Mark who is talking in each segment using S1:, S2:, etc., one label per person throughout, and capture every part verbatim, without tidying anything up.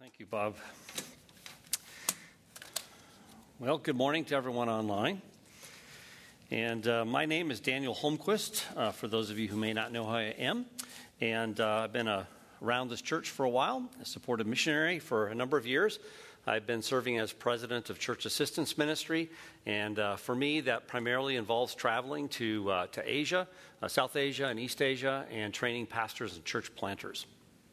S1: Thank you, Bob. Well, good morning to everyone online. And uh, my name is Daniel Holmquist, uh, for those of you who may not know who I am. And uh, I've been uh, around this church for a while, a supported missionary for a number of years. I've been serving as president of Church Assistance Ministry, and uh, for me, that primarily involves traveling to uh, to Asia, uh, South Asia and East Asia, and training pastors and church planters.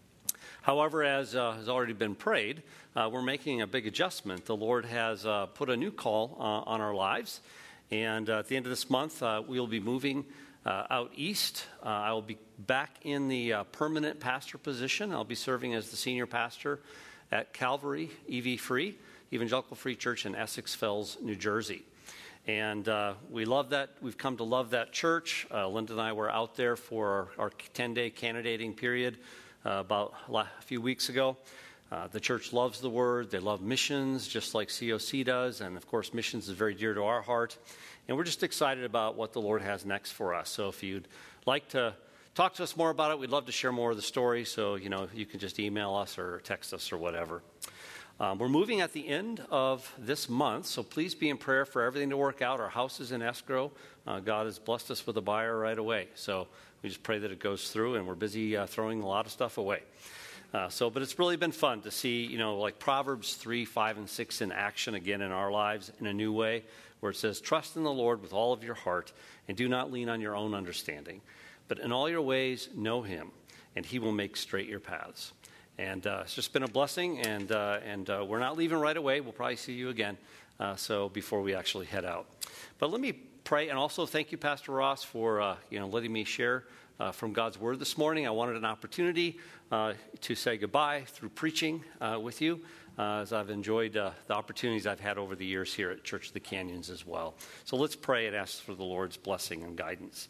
S1: However, as uh, has already been prayed, uh, we're making a big adjustment. The Lord has uh, put a new call uh, on our lives, and uh, at the end of this month, uh, we'll be moving uh, out east. Uh, I will be back in the uh, permanent pastor position. I'll be serving as the senior pastor at Calvary E V Free, Evangelical Free Church in Essex Fells, New Jersey. And uh, we love that. We've come to love that church. Uh, Linda and I were out there for our, our ten-day candidating period uh, about a few weeks ago. Uh, the church loves the Word. They love missions, just like C O C does. And, of course, missions is very dear to our heart. And we're just excited about what the Lord has next for us. So if you'd like to talk to us more about it, we'd love to share more of the story. So, you know, you can just email us or text us or whatever. Um, we're moving at the end of this month, so please be in prayer for everything to work out. Our house is in escrow. Uh, God has blessed us with a buyer right away. So we just pray that it goes through, and we're busy uh, throwing a lot of stuff away. Uh, so, but it's really been fun to see, you know, like Proverbs three, five, and six in action again in our lives in a new way, where it says, trust in the Lord with all of your heart, and do not lean on your own understanding. But in all your ways, know him, and he will make straight your paths. And uh, it's just been a blessing, and uh, and uh, we're not leaving right away. We'll probably see you again, uh, so before we actually head out. But let me pray, and also thank you, Pastor Ross, for uh, you know letting me share uh, from God's Word this morning. I wanted an opportunity uh, to say goodbye through preaching uh, with you, uh, as I've enjoyed uh, the opportunities I've had over the years here at Church of the Canyons as well. So let's pray and ask for the Lord's blessing and guidance.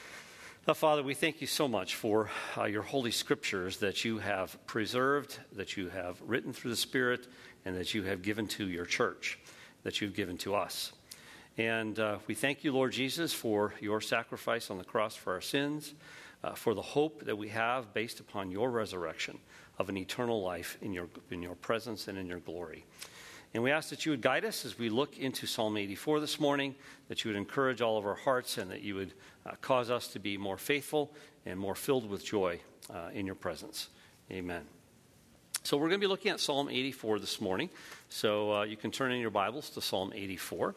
S1: Uh, Father, we thank you so much for uh, your holy scriptures that you have preserved, that you have written through the Spirit, and that you have given to your church, that you've given to us. And uh, we thank you, Lord Jesus, for your sacrifice on the cross for our sins, uh, for the hope that we have based upon your resurrection of an eternal life in your, in your presence and in your glory. And we ask that you would guide us as we look into Psalm eighty-four this morning, that you would encourage all of our hearts, and that you would uh, cause us to be more faithful and more filled with joy uh, in your presence. Amen. So we're going to be looking at Psalm eighty-four this morning. So uh, you can turn in your Bibles to Psalm eighty-four.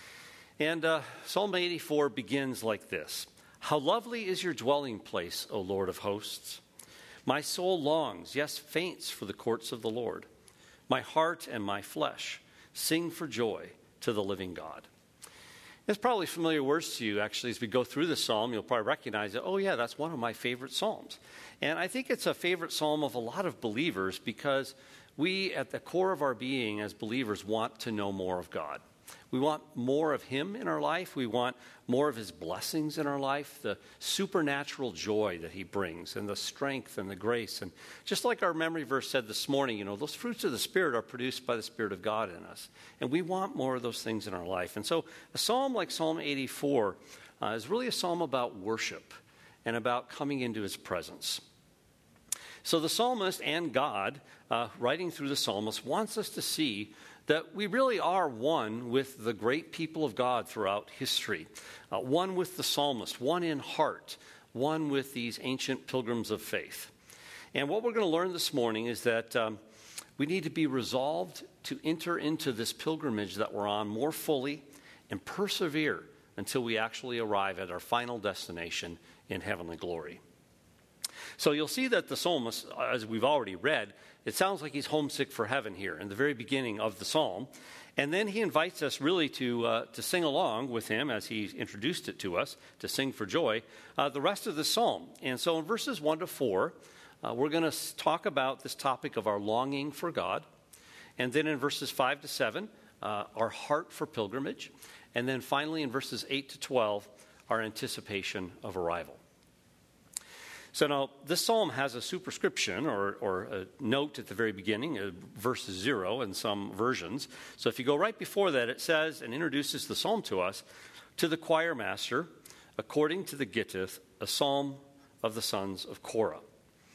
S1: And uh, Psalm eighty-four begins like this. How lovely is your dwelling place, O Lord of hosts. My soul longs, yes, faints for the courts of the Lord. My heart and my flesh sing for joy to the living God. It's probably familiar words to you, actually, as we go through the psalm. You'll probably recognize it. Oh, yeah, that's one of my favorite psalms. And I think it's a favorite psalm of a lot of believers because we, at the core of our being as believers, want to know more of God. We want more of him in our life. We want more of his blessings in our life, the supernatural joy that he brings, and the strength and the grace. And just like our memory verse said this morning, you know, those fruits of the Spirit are produced by the Spirit of God in us. And we want more of those things in our life. And so a psalm like Psalm eighty-four uh, is really a psalm about worship and about coming into his presence. So the psalmist and God, uh, writing through the psalmist, wants us to see that we really are one with the great people of God throughout history, uh, one with the psalmist, one in heart, one with these ancient pilgrims of faith. And what we're going to learn this morning is that um, we need to be resolved to enter into this pilgrimage that we're on more fully and persevere until we actually arrive at our final destination in heavenly glory. So you'll see that the psalmist, as we've already read, it sounds like he's homesick for heaven here in the very beginning of the psalm. And then he invites us really to uh, to sing along with him as he introduced it to us, to sing for joy, uh, the rest of the psalm. And so in verses one to four, uh, we're going to talk about this topic of our longing for God. And then in verses five to seven, uh, our heart for pilgrimage. And then finally in verses eight to twelve, our anticipation of arrival. So now, this psalm has a superscription or, or a note at the very beginning, uh, verse zero in some versions. So if you go right before that, it says and introduces the psalm to us, to the choir master, according to the Gittith, a psalm of the sons of Korah.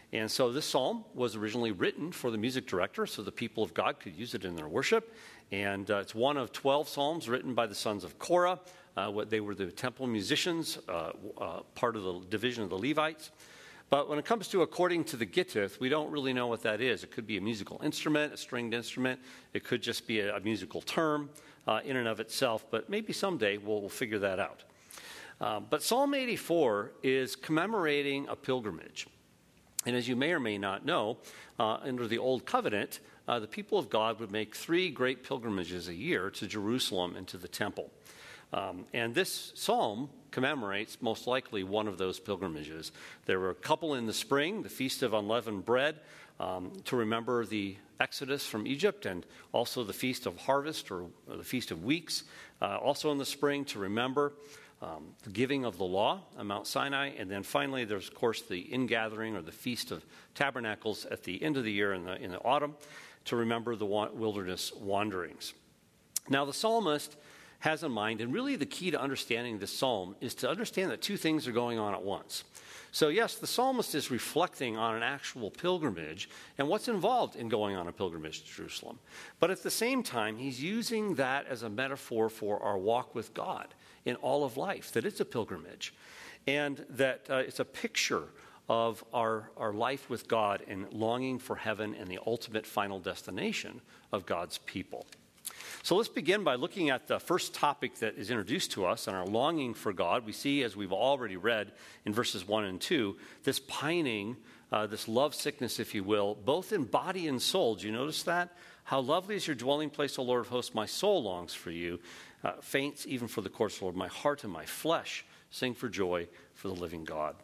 S1: And so this psalm was originally written for the music director so the people of God could use it in their worship. And uh, it's one of twelve psalms written by the sons of Korah. Uh, what they were the temple musicians, uh, uh, part of the division of the Levites. But when it comes to according to the Gittith, we don't really know what that is. It could be a musical instrument, a stringed instrument. It could just be a, a musical term uh, in and of itself. But maybe someday we'll, we'll figure that out. Um, but Psalm eighty-four is commemorating a pilgrimage. And as you may or may not know, uh, under the Old Covenant, uh, the people of God would make three great pilgrimages a year to Jerusalem and to the temple. Um, and this psalm commemorates most likely one of those pilgrimages. There were a couple in the spring, the Feast of Unleavened Bread, um, to remember the Exodus from Egypt, and also the Feast of Harvest, or, or the Feast of Weeks, uh, also in the spring to remember um, the giving of the law on Mount Sinai. And then finally, there's, of course, the ingathering, or the Feast of Tabernacles at the end of the year in the, in the autumn, to remember the wilderness wanderings. Now, the psalmist has in mind, and really the key to understanding this psalm is to understand that two things are going on at once. So yes, the psalmist is reflecting on an actual pilgrimage and what's involved in going on a pilgrimage to Jerusalem. But at the same time, he's using that as a metaphor for our walk with God in all of life, that it's a pilgrimage, and that uh, it's a picture of our, our life with God and longing for heaven and the ultimate final destination of God's people. So let's begin by looking at the first topic that is introduced to us and our longing for God. We see, as we've already read in verses one and two, this pining, uh, this love sickness, if you will, both in body and soul. Do you notice that? How lovely is your dwelling place, O Lord of hosts. My soul longs for you, uh, faints even for the courts, Lord. My heart and my flesh sing for joy for the living God.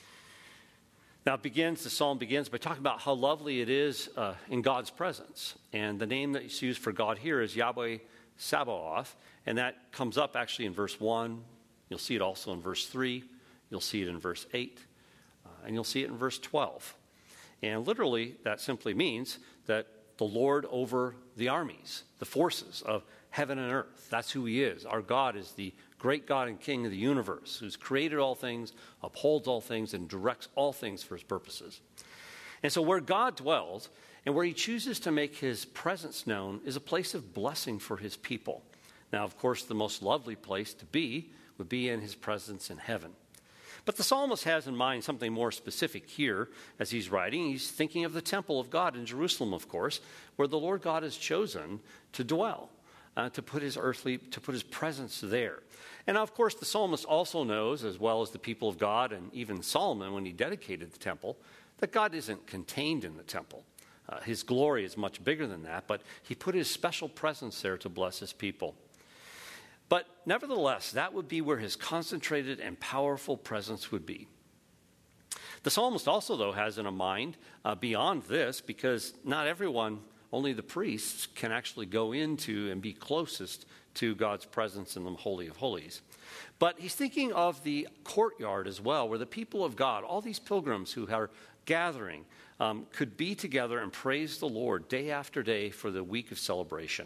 S1: Now it begins, the psalm begins by talking about how lovely it is uh, in God's presence. And the name that's used for God here is Yahweh Sabaoth. And that comes up actually in verse one. You'll see it also in verse three. You'll see it in verse eight. Uh, and you'll see it in verse twelve. And literally, that simply means that the Lord over the armies, the forces of heaven and earth. That's who he is. Our God is the great God and King of the universe, who's created all things, upholds all things, and directs all things for his purposes. And so where God dwells and where he chooses to make his presence known is a place of blessing for his people. Now, of course, the most lovely place to be would be in his presence in heaven. But the psalmist has in mind something more specific here as he's writing. He's thinking of the temple of God in Jerusalem, of course, where the Lord God has chosen to dwell. Uh, to put his earthly, to put his presence there. And of course, the psalmist also knows, as well as the people of God, and even Solomon when he dedicated the temple, that God isn't contained in the temple. Uh, his glory is much bigger than that, but he put his special presence there to bless his people. But nevertheless, that would be where his concentrated and powerful presence would be. The psalmist also, though, has in a mind uh, beyond this, because not everyone, only the priests, can actually go into and be closest to God's presence in the Holy of Holies. But he's thinking of the courtyard as well, where the people of God, all these pilgrims who are gathering, um, could be together and praise the Lord day after day for the week of celebration.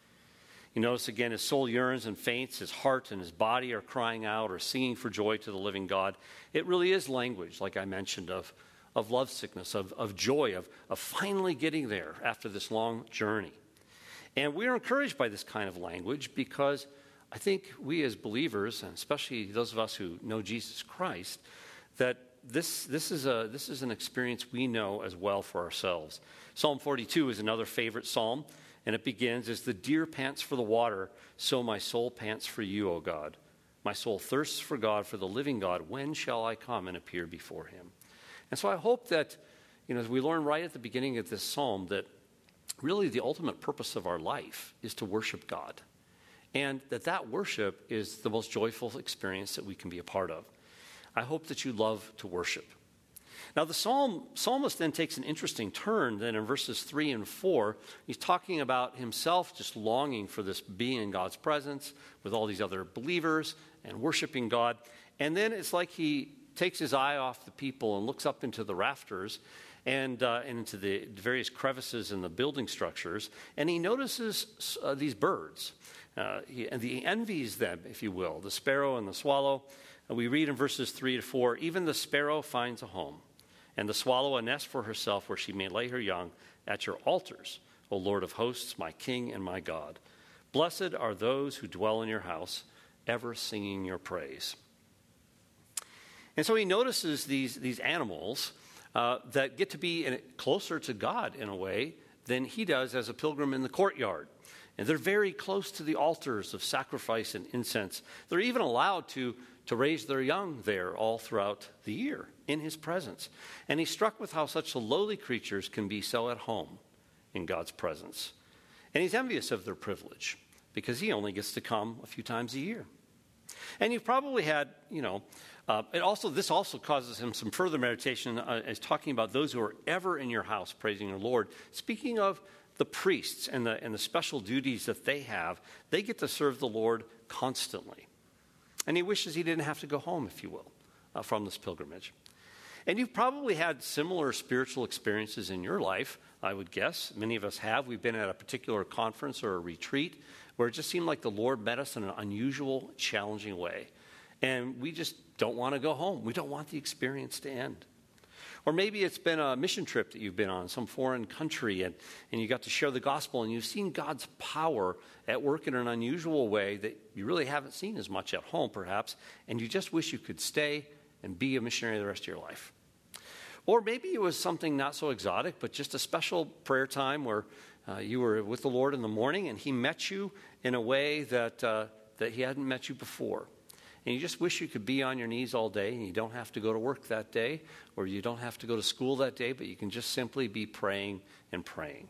S1: You notice again, his soul yearns and faints, his heart and his body are crying out or singing for joy to the living God. It really is language, like I mentioned, of, of love sickness, of, of joy, of, of finally getting there after this long journey. And we are encouraged by this kind of language because I think we as believers, and especially those of us who know Jesus Christ, that this, this, is a, this is an experience we know as well for ourselves. Psalm forty-two is another favorite psalm. And it begins, as the deer pants for the water, so my soul pants for you, O God. My soul thirsts for God, for the living God. When shall I come and appear before him? And so I hope that, you know, as we learn right at the beginning of this psalm, that really the ultimate purpose of our life is to worship God. And that that worship is the most joyful experience that we can be a part of. I hope that you love to worship. Now, the psalm, psalmist then takes an interesting turn then in verses three and four. He's talking about himself just longing for this being in God's presence with all these other believers and worshiping God. And then it's like he takes his eye off the people and looks up into the rafters and, uh, and into the various crevices in the building structures. And he notices uh, these birds. Uh, he, and he envies them, if you will, the sparrow and the swallow. And we read in verses three to four, even the sparrow finds a home, and to swallow a nest for herself where she may lay her young at your altars, O Lord of hosts, my King and my God. Blessed are those who dwell in your house, ever singing your praise. And so he notices these, these animals uh, that get to be in, closer to God in a way than he does as a pilgrim in the courtyard. And they're very close to the altars of sacrifice and incense. They're even allowed to, to raise their young there all throughout the year in his presence. And he's struck with how such lowly creatures can be so at home in God's presence. And he's envious of their privilege because he only gets to come a few times a year. And you've probably had, you know, uh, it also this also causes him some further meditation uh, as talking about those who are ever in your house praising your Lord. Speaking of the priests and the, and the special duties that they have, they get to serve the Lord constantly. And he wishes he didn't have to go home, if you will, uh, from this pilgrimage. And you've probably had similar spiritual experiences in your life, I would guess. Many of us have. We've been at a particular conference or a retreat where it just seemed like the Lord met us in an unusual, challenging way. And we just don't want to go home. We don't want the experience to end. Or maybe it's been a mission trip that you've been on, some foreign country, and, and you got to share the gospel, and you've seen God's power at work in an unusual way that you really haven't seen as much at home, perhaps, and you just wish you could stay and be a missionary the rest of your life. Or maybe it was something not so exotic, but just a special prayer time where uh, you were with the Lord in the morning, and he met you in a way that uh, that he hadn't met you before. And you just wish you could be on your knees all day, and you don't have to go to work that day, or you don't have to go to school that day, but you can just simply be praying and praying.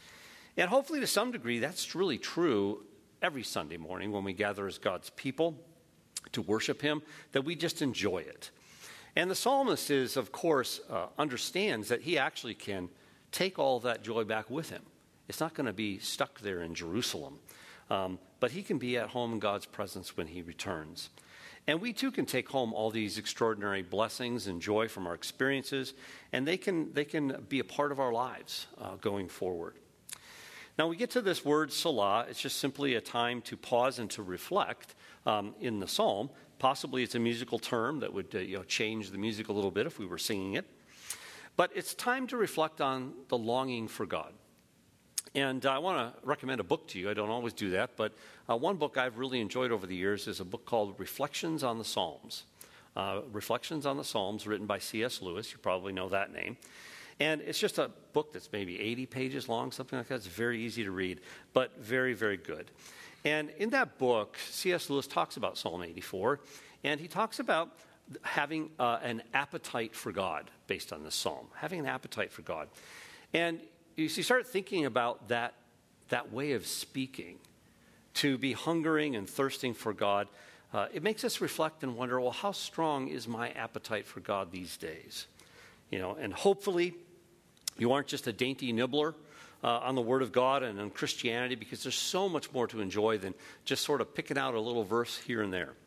S1: And hopefully to some degree that's really true every Sunday morning when we gather as God's people to worship him, that we just enjoy it. And the psalmist is, of course, uh, understands that he actually can take all that joy back with him. It's not going to be stuck there in Jerusalem, um, but he can be at home in God's presence when he returns. And we too can take home all these extraordinary blessings and joy from our experiences, and they can they can be a part of our lives uh, going forward. Now we get to this word Selah. It's just simply a time to pause and to reflect um, in the psalm. Possibly it's a musical term that would uh, you know, change the music a little bit if we were singing it. But it's time to reflect on the longing for God. And I want to recommend a book to you. I don't always do that, but uh, one book I've really enjoyed over the years is a book called Reflections on the Psalms. Uh, Reflections on the Psalms, written by C S Lewis. You probably know that name. And it's just a book that's maybe eighty pages long, something like that. It's very easy to read, but very, very good. And in that book, C S Lewis talks about Psalm eighty-four, and he talks about having uh, an appetite for God based on this psalm, having an appetite for God. And you start thinking about that, that way of speaking, to be hungering and thirsting for God. Uh, it makes us reflect and wonder, well, how strong is my appetite for God these days? You know, and hopefully you aren't just a dainty nibbler uh, on the Word of God and on Christianity, because there's so much more to enjoy than just sort of picking out a little verse here and there.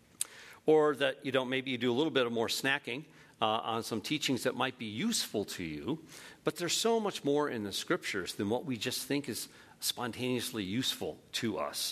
S1: Or that you don't, maybe you do a little bit of more snacking uh, on some teachings that might be useful to you, but there's so much more in the Scriptures than what we just think is spontaneously useful to us.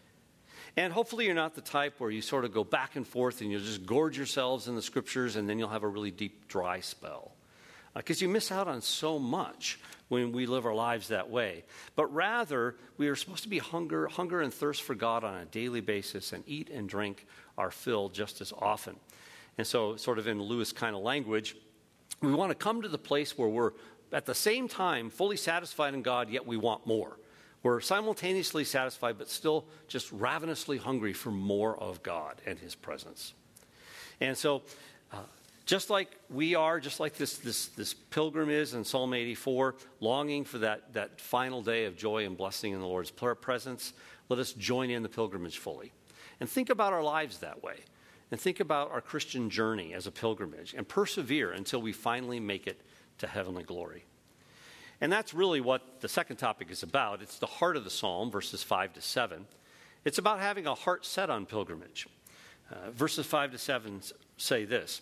S1: And hopefully you're not the type where you sort of go back and forth and you'll just gorge yourselves in the Scriptures and then you'll have a really deep, dry spell. Because uh, you miss out on so much when we live our lives that way. But rather, we are supposed to be hunger, hunger and thirst for God on a daily basis, and eat and drink our fill just as often. And so, sort of in Lewis kind of language, we want to come to the place where we're at the same time fully satisfied in God, yet we want more. We're simultaneously satisfied, but still just ravenously hungry for more of God and his presence. And so, uh, just like we are, just like this, this, this pilgrim is in Psalm eighty-four, longing for that, that final day of joy and blessing in the Lord's presence, let us join in the pilgrimage fully. And think about our lives that way. And think about our Christian journey as a pilgrimage, and persevere until we finally make it to heavenly glory. And that's really what the second topic is about. It's the heart of the psalm, verses five to seven. It's about having a heart set on pilgrimage. Uh, verses five to seven say this: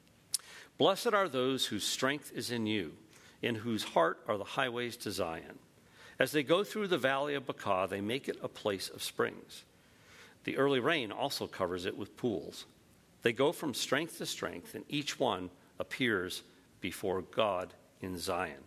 S1: Blessed are those whose strength is in you, in whose heart are the highways to Zion. As they go through the valley of Baca, they make it a place of springs. The early rain also covers it with pools. They go from strength to strength, and each one appears before God in Zion.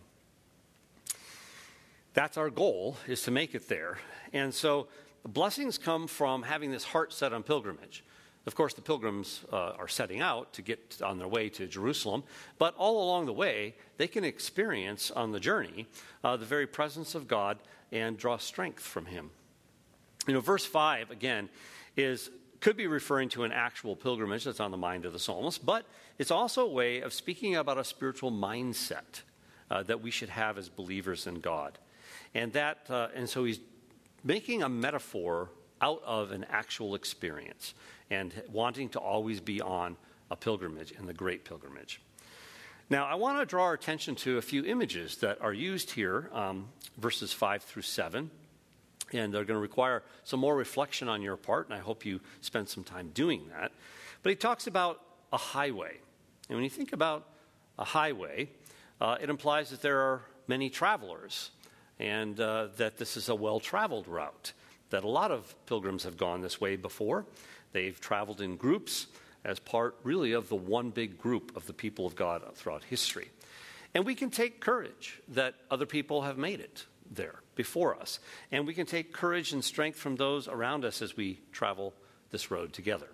S1: That's our goal, is to make it there. And so the blessings come from having this heart set on pilgrimage. Of course, the pilgrims uh, are setting out to get on their way to Jerusalem, but all along the way, they can experience on the journey uh, the very presence of God and draw strength from him. You know, verse five, again, is could be referring to an actual pilgrimage that's on the mind of the psalmist, but it's also a way of speaking about a spiritual mindset uh, that we should have as believers in God. And that, uh, and so he's making a metaphor out of an actual experience and wanting to always be on a pilgrimage, and the great pilgrimage. Now, I want to draw our attention to a few images that are used here, um, verses five through seven, and they're going to require some more reflection on your part, and I hope you spend some time doing that. But he talks about a highway, and when you think about a highway, uh, it implies that there are many travelers, and uh, that this is a well-traveled route, that a lot of pilgrims have gone this way before. They've traveled in groups as part, really, of the one big group of the people of God throughout history. And we can take courage that other people have made it there before us. And we can take courage and strength from those around us as we travel this road together.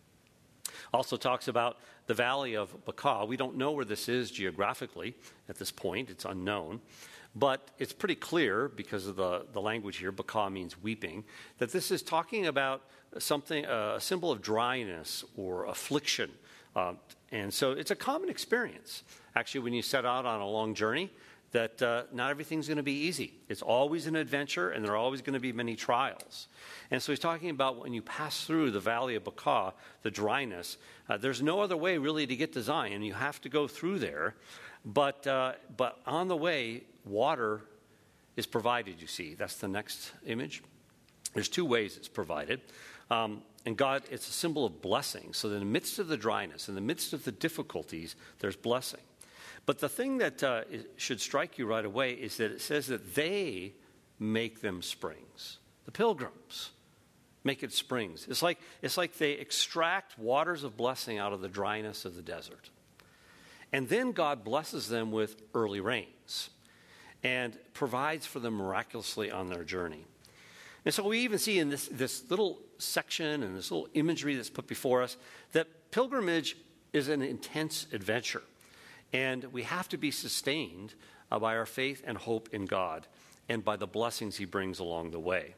S1: Also talks about the valley of Baca. We don't know where this is geographically at this point. It's unknown. But it's pretty clear, because of the, the language here, Baca means weeping, that this is talking about something, uh, a symbol of dryness or affliction. Uh, and so it's a common experience, actually, when you set out on a long journey, that uh, not everything's going to be easy. It's always an adventure, and there are always going to be many trials. And so he's talking about when you pass through the valley of Baca, the dryness, uh, there's no other way really to get to Zion. You have to go through there. But, uh, but on the way, water is provided, you see. That's the next image. There's two ways it's provided. Um, and God, it's a symbol of blessing. So in the midst of the dryness, in the midst of the difficulties, there's blessing. But the thing that uh, should strike you right away is that it says that they make them springs. The pilgrims make it springs. It's like, it's like they extract waters of blessing out of the dryness of the desert. And then God blesses them with early rains and provides for them miraculously on their journey. And so we even see in this, this little section and this little imagery that's put before us that pilgrimage is an intense adventure. And we have to be sustained uh, by our faith and hope in God and by the blessings he brings along the way.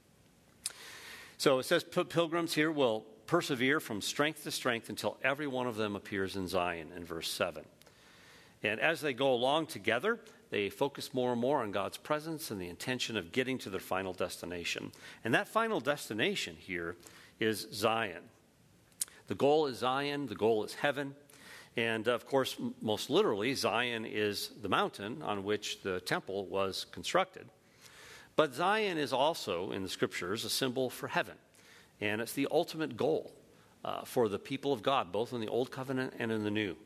S1: So it says pilgrims here will persevere from strength to strength until every one of them appears in Zion in verse seven. And as they go along together, they focus more and more on God's presence and the intention of getting to their final destination. And that final destination here is Zion. The goal is Zion. The goal is heaven. And, of course, most literally, Zion is the mountain on which the temple was constructed. But Zion is also, in the Scriptures, a symbol for heaven. And it's the ultimate goal uh, for the people of God, both in the Old Covenant and in the New.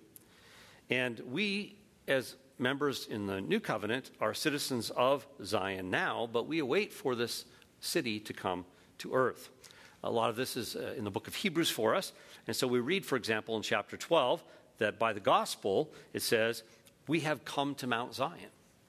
S1: And we, as members in the New Covenant, are citizens of Zion now, but we await for this city to come to earth. A lot of this is uh, in the book of Hebrews for us. And so we read, for example, in chapter twelve, that by the gospel, it says, we have come to Mount Zion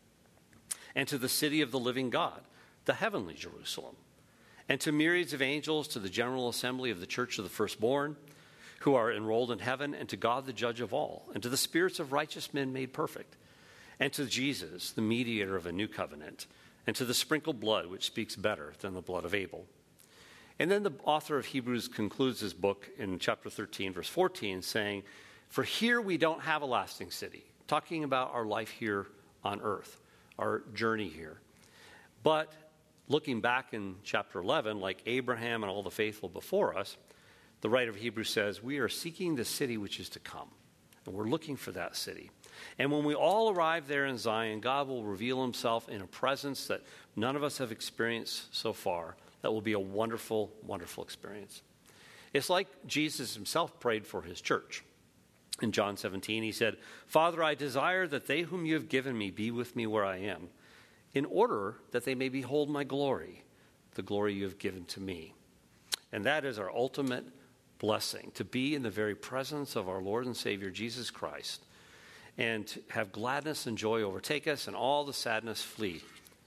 S1: and to the city of the living God, the heavenly Jerusalem, and to myriads of angels, to the general assembly of the church of the firstborn, who are enrolled in heaven, and to God the judge of all, and to the spirits of righteous men made perfect, and to Jesus, the mediator of a new covenant, and to the sprinkled blood, which speaks better than the blood of Abel. And then the author of Hebrews concludes his book in chapter thirteen, verse fourteen, saying, for here we don't have a lasting city, talking about our life here on earth, our journey here. But looking back in chapter eleven, like Abraham and all the faithful before us, the writer of Hebrews says, we are seeking the city which is to come. And we're looking for that city. And when we all arrive there in Zion, God will reveal himself in a presence that none of us have experienced so far. That will be a wonderful, wonderful experience. It's like Jesus himself prayed for his church. In John seventeen, he said, Father, I desire that they whom you have given me be with me where I am, in order that they may behold my glory, the glory you have given to me. And that is our ultimate blessing, to be in the very presence of our Lord and Savior, Jesus Christ, and have gladness and joy overtake us, and all the sadness flee.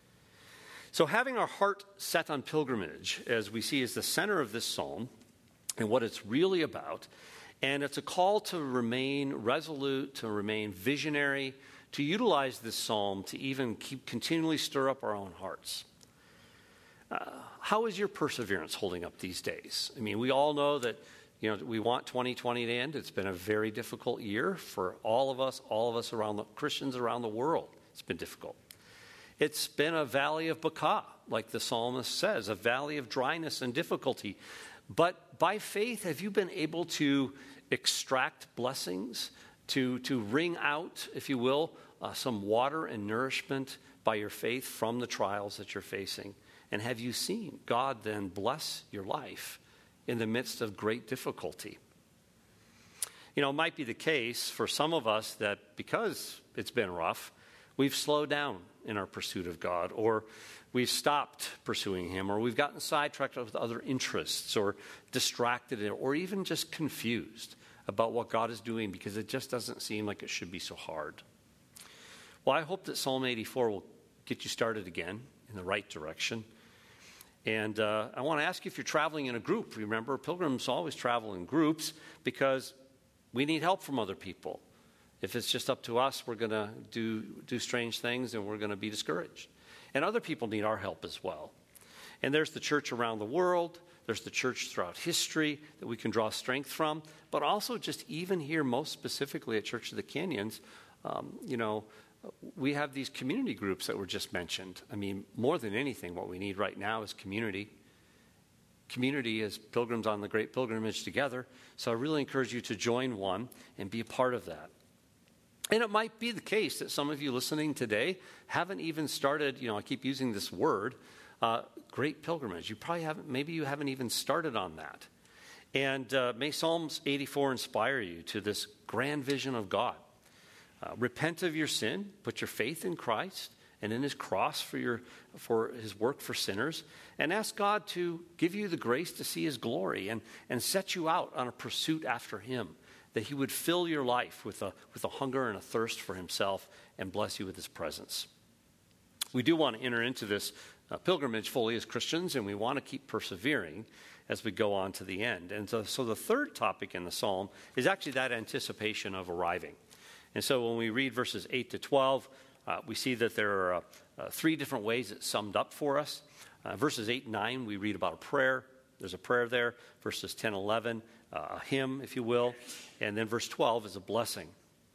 S1: So having our heart set on pilgrimage, as we see, is the center of this psalm and what it's really about. And it's a call to remain resolute, to remain visionary, to utilize this psalm to even keep continually stir up our own hearts. Uh, how is your perseverance holding up these days? I mean, we all know that, you know, we want twenty twenty to end. It's been a very difficult year for all of us, all of us around the Christians around the world. It's been difficult. It's been a valley of Baca, like the psalmist says, a valley of dryness and difficulty. But by faith, have you been able to extract blessings, to, to wring out, if you will, uh, some water and nourishment by your faith from the trials that you're facing? And have you seen God then bless your life in the midst of great difficulty? You know, it might be the case for some of us that because it's been rough, we've slowed down in our pursuit of God, or we've stopped pursuing him, or we've gotten sidetracked with other interests, or distracted, or even just confused about what God is doing because it just doesn't seem like it should be so hard. Well, I hope that Psalm eighty-four will get you started again in the right direction. And uh, I want to ask you if you're traveling in a group. Remember, pilgrims always travel in groups because we need help from other people. If it's just up to us, we're going to do, do strange things and we're going to be discouraged. And other people need our help as well. And there's the church around the world. There's the church throughout history that we can draw strength from. But also just even here, most specifically at Church of the Canyons, um, you know, we have these community groups that were just mentioned. I mean, more than anything, what we need right now is community. Community as pilgrims on the great pilgrimage together. So I really encourage you to join one and be a part of that. And it might be the case that some of you listening today haven't even started, you know, I keep using this word, uh, great pilgrimage. You probably haven't, maybe you haven't even started on that. And uh, may Psalms eighty-four inspire you to this grand vision of God. Uh, repent of your sin, put your faith in Christ and in his cross for your for his work for sinners, and ask God to give you the grace to see his glory and, and set you out on a pursuit after him, that he would fill your life with a, with a hunger and a thirst for himself and bless you with his presence. We do want to enter into this uh, pilgrimage fully as Christians, and we want to keep persevering as we go on to the end. And so, so the third topic in the psalm is actually that anticipation of arriving. And so when we read verses eight to twelve, uh, we see that there are uh, uh, three different ways it's summed up for us. Uh, verses eight and nine, we read about a prayer. There's a prayer there. Verses ten and eleven, uh, a hymn, if you will. And then verse twelve is a blessing.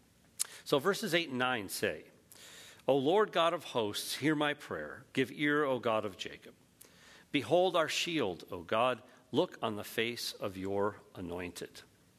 S1: So verses eight and nine say, O Lord God of hosts, hear my prayer. Give ear, O God of Jacob. Behold our shield, O God. Look on the face of your anointed.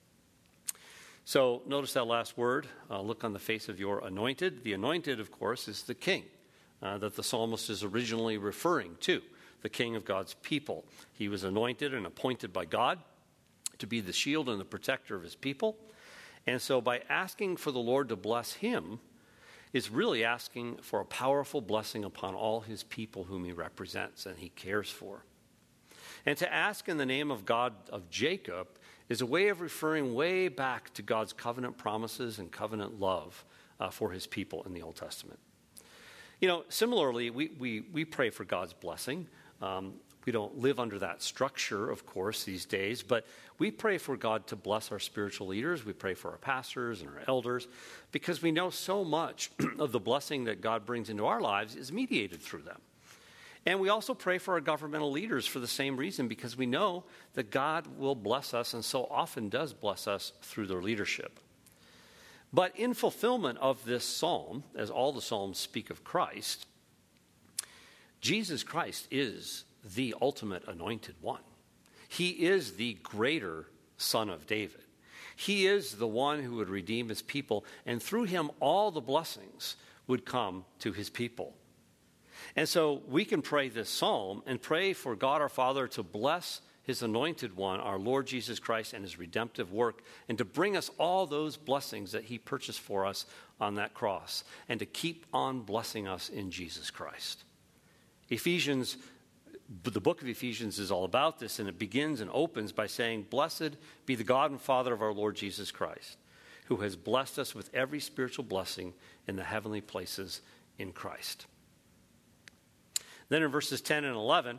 S1: So notice that last word, uh, look on the face of your anointed. The anointed, of course, is the king uh, that the psalmist is originally referring to, the king of God's people. He was anointed and appointed by God to be the shield and the protector of his people. And so by asking for the Lord to bless him is really asking for a powerful blessing upon all his people whom he represents and he cares for. And to ask in the name of God of Jacob is a way of referring way back to God's covenant promises and covenant love uh, for his people in the Old Testament. You know, similarly, we, we, we pray for God's blessing. Um, we don't live under that structure, of course, these days, but we pray for God to bless our spiritual leaders. We pray for our pastors and our elders because we know so much of the blessing that God brings into our lives is mediated through them. And we also pray for our governmental leaders for the same reason, because we know that God will bless us and so often does bless us through their leadership. But in fulfillment of this psalm, as all the psalms speak of Christ, Jesus Christ is the ultimate anointed one. He is the greater Son of David. He is the one who would redeem his people, and through him all the blessings would come to his people. And so we can pray this psalm and pray for God our Father to bless his anointed one, our Lord Jesus Christ, and his redemptive work, and to bring us all those blessings that he purchased for us on that cross, and to keep on blessing us in Jesus Christ. Ephesians, the book of Ephesians is all about this, and it begins and opens by saying, Blessed be the God and Father of our Lord Jesus Christ, who has blessed us with every spiritual blessing in the heavenly places in Christ. Then in verses ten and eleven,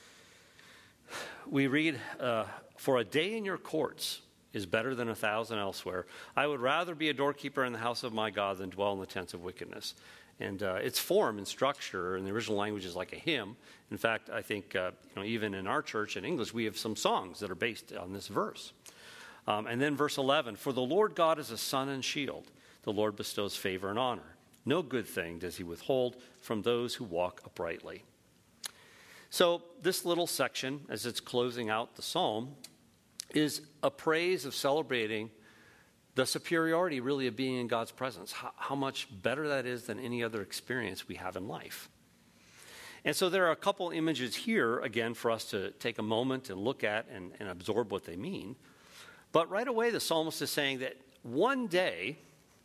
S1: we read, uh, for a day in your courts is better than a thousand elsewhere. I would rather be a doorkeeper in the house of my God than dwell in the tents of wickedness. And uh, its form and structure in the original language is like a hymn. In fact, I think uh, you know, even in our church in English, we have some songs that are based on this verse. Um, and then verse eleven, for the Lord God is a sun and shield. The Lord bestows favor and honor. No good thing does he withhold from those who walk uprightly. So this little section, as it's closing out the psalm, is a praise of celebrating the superiority really of being in God's presence, how, how much better that is than any other experience we have in life. And so there are a couple images here, again, for us to take a moment and look at and, and absorb what they mean. But right away, the psalmist is saying that one day,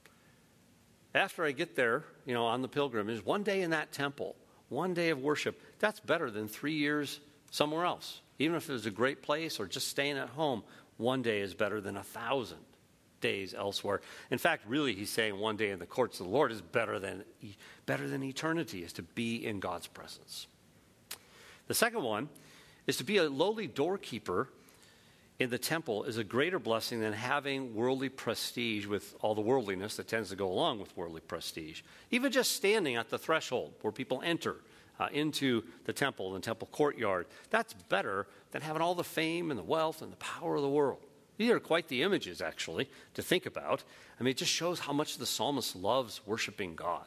S1: after I get there, you know, on the pilgrimage, one day in that temple, one day of worship, that's better than three years somewhere else. Even if it was a great place or just staying at home, one day is better than a thousand days elsewhere. In fact, really, he's saying one day in the courts of the Lord is better than, better than eternity, is to be in God's presence. The second one is to be a lowly doorkeeper in the temple is a greater blessing than having worldly prestige with all the worldliness that tends to go along with worldly prestige. Even just standing at the threshold where people enter uh, into the temple and temple courtyard, that's better than having all the fame and the wealth and the power of the world. These are quite the images, actually, to think about. I mean, it just shows how much the psalmist loves worshiping God.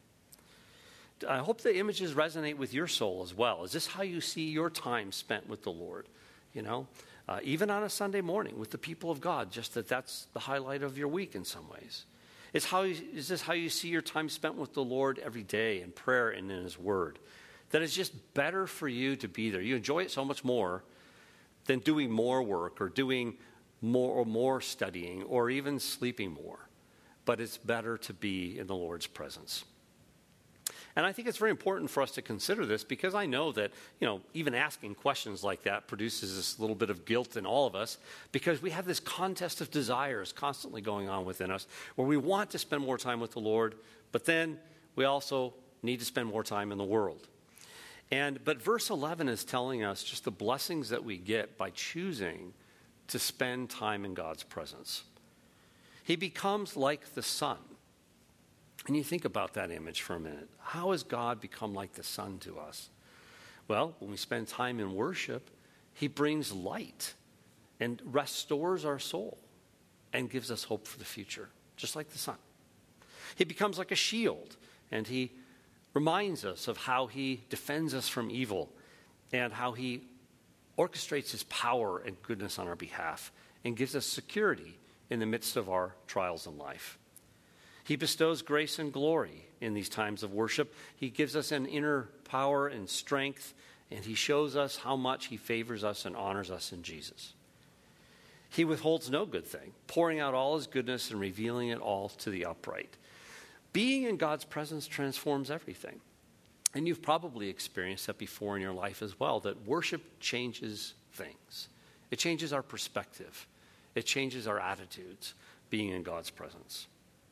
S1: I hope the images resonate with your soul as well. Is this how you see your time spent with the Lord? You know, uh, even on a Sunday morning with the people of God, just that that's the highlight of your week in some ways. It's how you, is this how you see your time spent with the Lord every day in prayer and in his word? That it's just better for you to be there. You enjoy it so much more than doing more work or doing more or more studying or even sleeping more. But it's better to be in the Lord's presence. And I think it's very important for us to consider this because I know that, you know, even asking questions like that produces this little bit of guilt in all of us because we have this contest of desires constantly going on within us where we want to spend more time with the Lord, but then we also need to spend more time in the world. And but verse eleven is telling us just the blessings that we get by choosing to spend time in God's presence. He becomes like the sun. And you think about that image for a minute. How has God become like the sun to us? Well, when we spend time in worship, he brings light and restores our soul and gives us hope for the future, just like the sun. He becomes like a shield, and he reminds us of how he defends us from evil and how he orchestrates his power and goodness on our behalf and gives us security in the midst of our trials in life. He bestows grace and glory in these times of worship. He gives us an inner power and strength, and he shows us how much he favors us and honors us in Jesus. He withholds no good thing, pouring out all his goodness and revealing it all to the upright. Being in God's presence transforms everything. And you've probably experienced that before in your life as well, that worship changes things. It changes our perspective. It changes our attitudes, being in God's presence.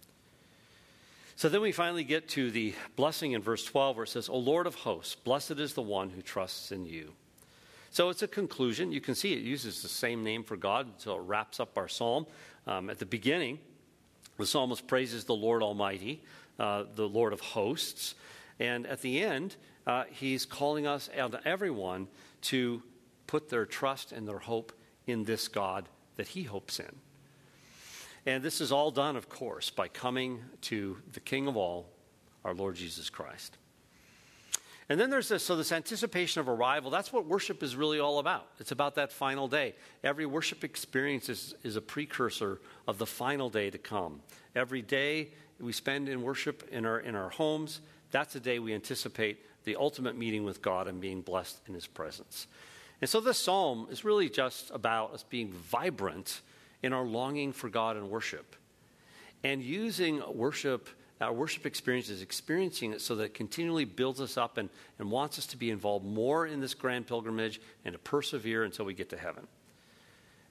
S1: So then we finally get to the blessing in verse twelve where it says, O Lord of hosts, blessed is the one who trusts in you. So it's a conclusion. You can see it uses the same name for God, so it wraps up our psalm. Um, at the beginning, the psalmist praises the Lord Almighty, uh, the Lord of hosts. And at the end, uh, he's calling us and everyone to put their trust and their hope in this God that he hopes in. And this is all done, of course, by coming to the King of all, our Lord Jesus Christ. And then there's this, so this anticipation of arrival, that's what worship is really all about. It's about that final day. Every worship experience is, is a precursor of the final day to come. Every day we spend in worship in our, in our homes, that's the day we anticipate the ultimate meeting with God and being blessed in his presence. And so this psalm is really just about us being vibrant in our longing for God and worship. And using worship, our worship experiences, experiencing it so that it continually builds us up and, and wants us to be involved more in this grand pilgrimage and to persevere until we get to heaven.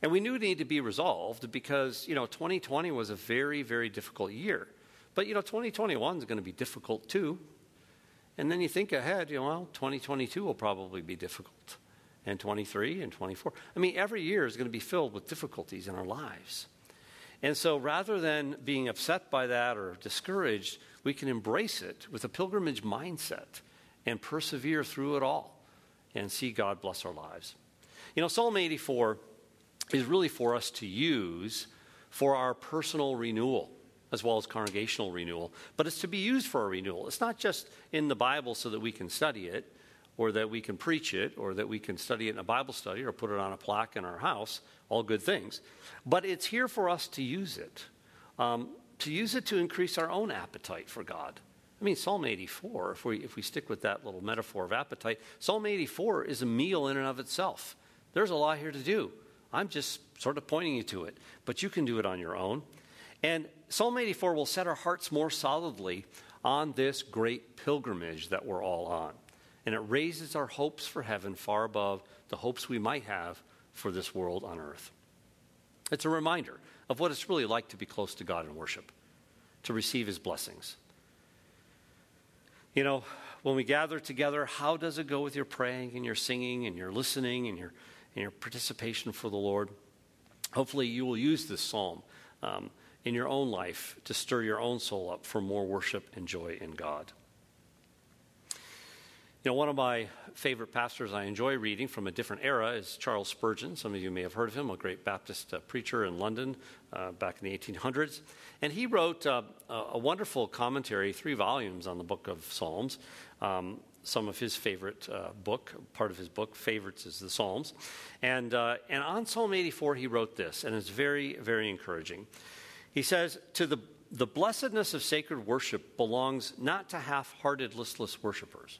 S1: And we knew it needed to be resolved because, you know, twenty twenty was a very, very difficult year. But, you know, twenty twenty-one is going to be difficult too. And then you think ahead, you know, well, twenty twenty-two will probably be difficult. And twenty-three and twenty-four. I mean, every year is going to be filled with difficulties in our lives. And so rather than being upset by that or discouraged, we can embrace it with a pilgrimage mindset and persevere through it all and see God bless our lives. You know, Psalm eighty-four is really for us to use for our personal renewal as well as congregational renewal. But it's to be used for our renewal. It's not just in the Bible so that we can study it or that we can preach it or that we can study it in a Bible study or put it on a plaque in our house, all good things. But it's here for us to use it, um, to use it to increase our own appetite for God. I mean, Psalm eighty-four, if we, if we stick with that little metaphor of appetite, Psalm eighty-four is a meal in and of itself. There's a lot here to do. I'm just sort of pointing you to it, but you can do it on your own. And Psalm eighty-four will set our hearts more solidly on this great pilgrimage that we're all on. And it raises our hopes for heaven far above the hopes we might have for this world on earth. It's a reminder of what it's really like to be close to God in worship, to receive his blessings. You know, when we gather together, how does it go with your praying and your singing and your listening and your, and your participation for the Lord? Hopefully you will use this psalm um, in your own life to stir your own soul up for more worship and joy in God. You know, one of my favorite pastors I enjoy reading from a different era is Charles Spurgeon. Some of you may have heard of him, a great Baptist uh, preacher in London uh, back in the eighteen hundreds. And he wrote uh, a wonderful commentary, three volumes on the book of Psalms. Um, some of his favorite uh, book, part of his book, favorites is the Psalms. And, uh, and on Psalm eighty-four, he wrote this, and it's very, very encouraging. He says, to the, the blessedness of sacred worship belongs not to half-hearted, listless worshipers,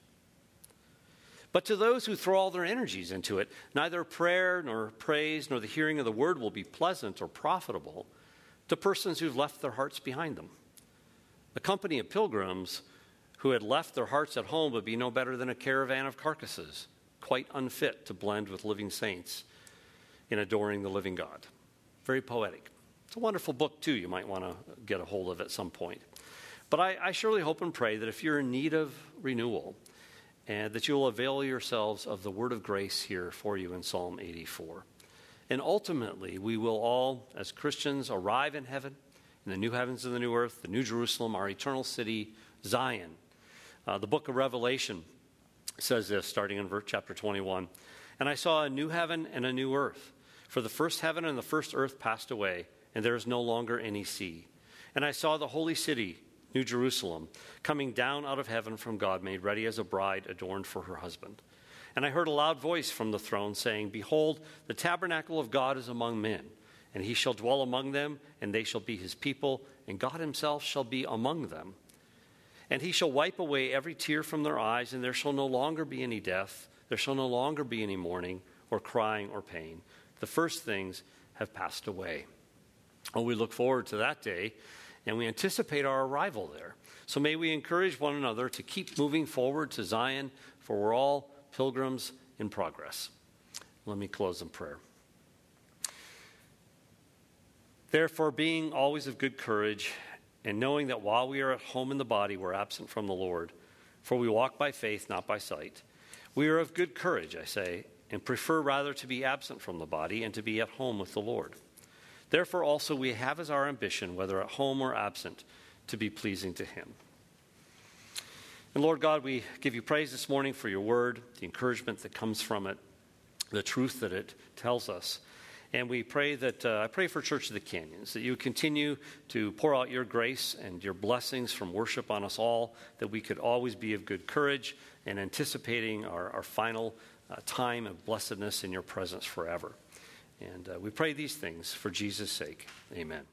S1: but to those who throw all their energies into it. Neither prayer nor praise nor the hearing of the word will be pleasant or profitable to persons who've left their hearts behind them. A company of pilgrims who had left their hearts at home would be no better than a caravan of carcasses, quite unfit to blend with living saints in adoring the living God. Very poetic. It's a wonderful book, too. You might want to get a hold of at some point. But I, I surely hope and pray that if you're in need of renewal, and that you'll avail yourselves of the word of grace here for you in Psalm eighty-four. And ultimately, we will all, as Christians, arrive in heaven, in the new heavens and the new earth, the new Jerusalem, our eternal city, Zion. Uh, the book of Revelation says this, starting in verse chapter twenty-one. And I saw a new heaven and a new earth, for the first heaven and the first earth passed away, and there is no longer any sea. And I saw the holy city, New Jerusalem, coming down out of heaven from God, made ready as a bride adorned for her husband. And I heard a loud voice from the throne saying, behold, the tabernacle of God is among men, and he shall dwell among them, and they shall be his people, and God himself shall be among them. And he shall wipe away every tear from their eyes, and there shall no longer be any death, there shall no longer be any mourning, or crying, or pain. The first things have passed away. Oh, we look forward to that day, and we anticipate our arrival there. So may we encourage one another to keep moving forward to Zion, for we're all pilgrims in progress. Let me close in prayer. Therefore, being always of good courage, and knowing that while we are at home in the body, we're absent from the Lord, for we walk by faith, not by sight. We are of good courage, I say, and prefer rather to be absent from the body and to be at home with the Lord. Therefore also we have as our ambition, whether at home or absent, to be pleasing to him. And Lord God, we give you praise this morning for your word, the encouragement that comes from it, the truth that it tells us. And we pray that, uh, I pray for Church of the Canyons, that you continue to pour out your grace and your blessings from worship on us all, that we could always be of good courage and anticipating our, our final uh, time of blessedness in your presence forever. And uh, we pray these things for Jesus' sake. Amen.